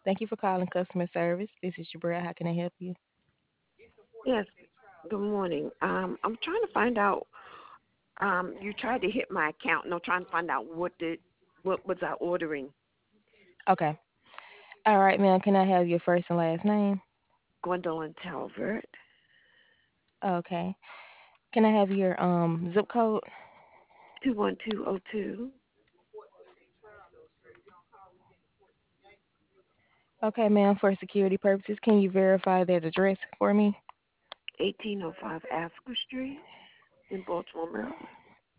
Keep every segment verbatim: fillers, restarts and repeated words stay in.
Thank you for calling customer service. This is Jabra. How can I help you? Yes, good morning. Um, I'm trying to find out. Um, you tried to hit my account, and I'm trying to find out what did what was I ordering. Okay. All right, ma'am. Can I have your first and last name? Gwendolyn Talbert, Okay. Can I have your um zip code? two one two zero two, Okay, ma'am. For security purposes, can you verify that address for me? eighteen oh five Asker Street in Baltimore, Maryland.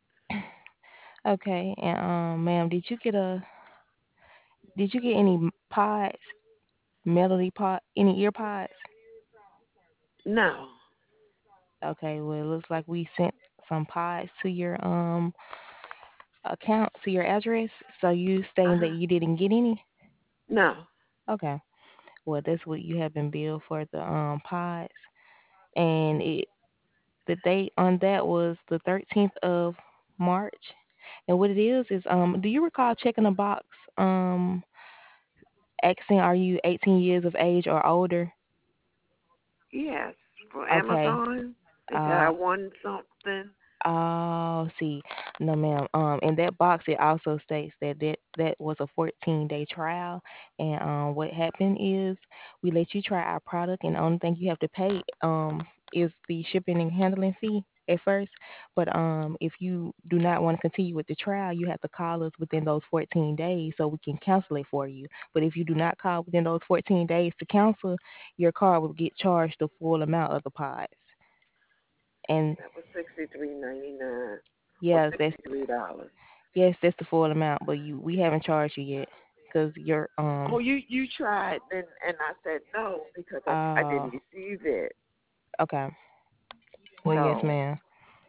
Okay. And um, ma'am, did you get a did you get any pods, melody pod, any ear pods? No. Okay. Well, it looks like we sent some pods to your um account to your address. So you saying that Uh, you didn't get any? no. Okay. Well, that's what you have been billed for the um pods, and it the date on that was the thirteenth of March. And what it is is um, do you recall checking a box um asking are you eighteen years of age or older? Yes, for Okay. Amazon. They said I Uh, won something. Oh, see, no, ma'am. Um, in that box, it also states that that, that was a fourteen day trial, and um, what happened is we let you try our product, and the only thing you have to pay um is the shipping and handling fee at first. But um, if you do not want to continue with the trial, you have to call us within those fourteen days so we can cancel it for you. But if you do not call within those fourteen days to cancel, your car will get charged the full amount of the pods. And That was sixty three ninety nine or yes, that's sixty three dollars. Yes, that's the full amount, but you we haven't charged you yet because you're Oh, um you you tried, and and I said no because I I uh didn't receive it. okay. Well, yes, So ma'am.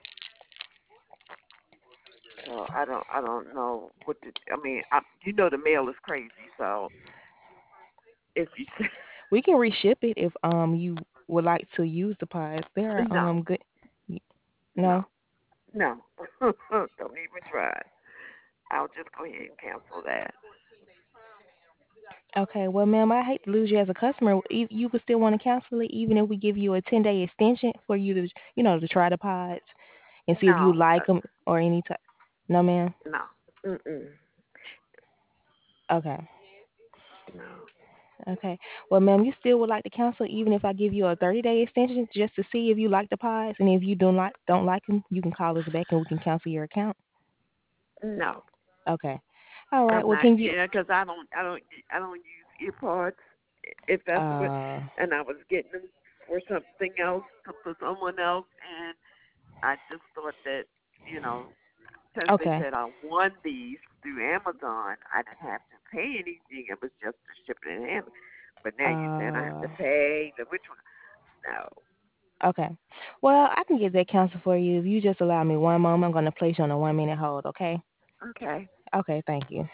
so I don't I don't know what to. I mean, I, you know the mail is crazy. So if you We can reship it if um you would like to use the pods. There are no um good. no No. no don't even try. I'll just go ahead and cancel that. Okay. Well, ma'am, I hate to lose you as a customer. You you would still want to cancel it even if we give you a ten day extension for you to you know to try the pods and see if you No like uh, them or any type. No, ma'am. no mm-mm, Okay. no Okay. Well, ma'am, you still would like to cancel even if I give you a thirty day extension just to see if you like the pods, and if you don't like don't like them, you can call us back and we can cancel your account. no. Okay. All right. I'm Well, not can you? yeah because I don't I don't I don't use earpods if that's what. Uh. And I was getting them for something else for someone else, and I just thought that you know since they Okay. said I won these through Amazon, I didn't have to pay anything. It was just the shipping and handling. But now you saying I have Uh. to pay the which one? No. Okay. Well, I can get that canceled for you if you just allow me one moment. I'm going to place you on a one minute hold. Okay. Okay. Okay. Thank you.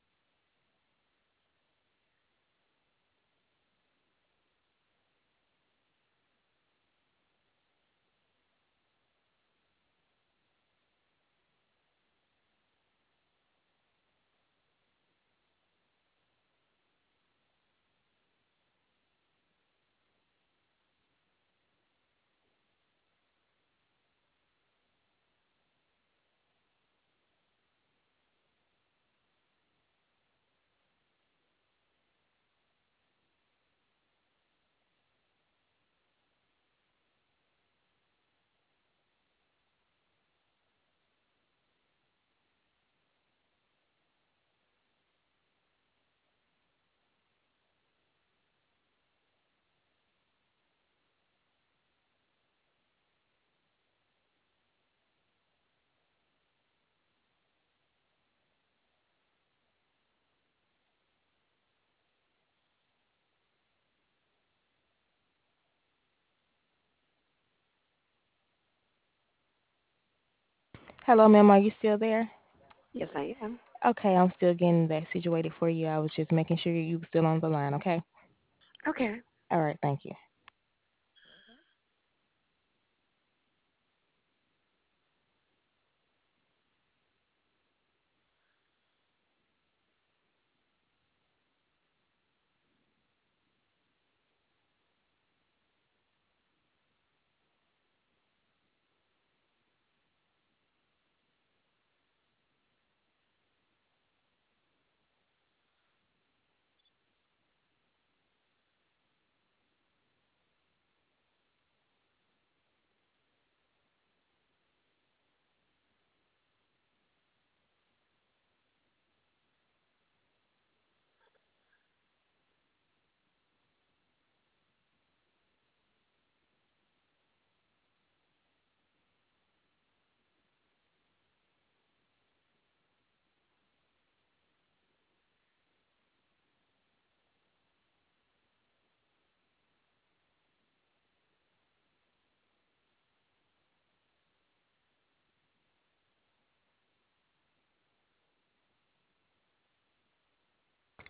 Hello, ma'am. Are you still there? Yes, I am. Okay. I'm still getting that situated for you. I was just making sure you were still on the line. Okay. Okay. All right. Thank you.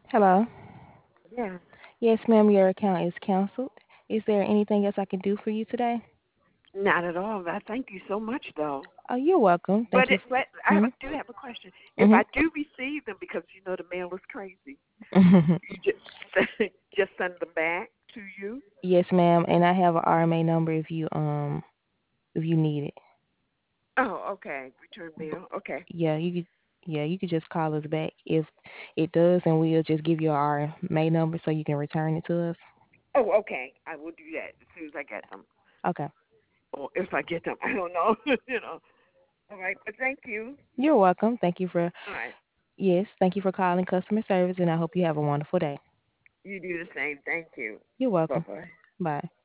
Hello. Yeah. Yes, ma'am, your account is canceled. Is there anything else I can do for you today? Not at all. I thank you so much, though. Oh, you're welcome. Thank But you. it, but I Hmm. have- do have a question. If Hmm. I do receive them, because you know the mail is crazy, you just just send them back to you. Yes, ma'am, and I have an R M A number if you um if you need it. Oh, okay. Return But mail. Okay. yeah, you could yeah, you could just call us back if it does, and we'll just give you our R M A number so you can return it to us. Oh, okay. I will do that as soon as I get them, Okay. or if I get them. I don't know. you know. All right. But thank you. You're welcome. Thank you for All right. yes, thank you for calling customer service, and I hope you have a wonderful day. You do the same. Thank you. You're Bye welcome. bye. Bye.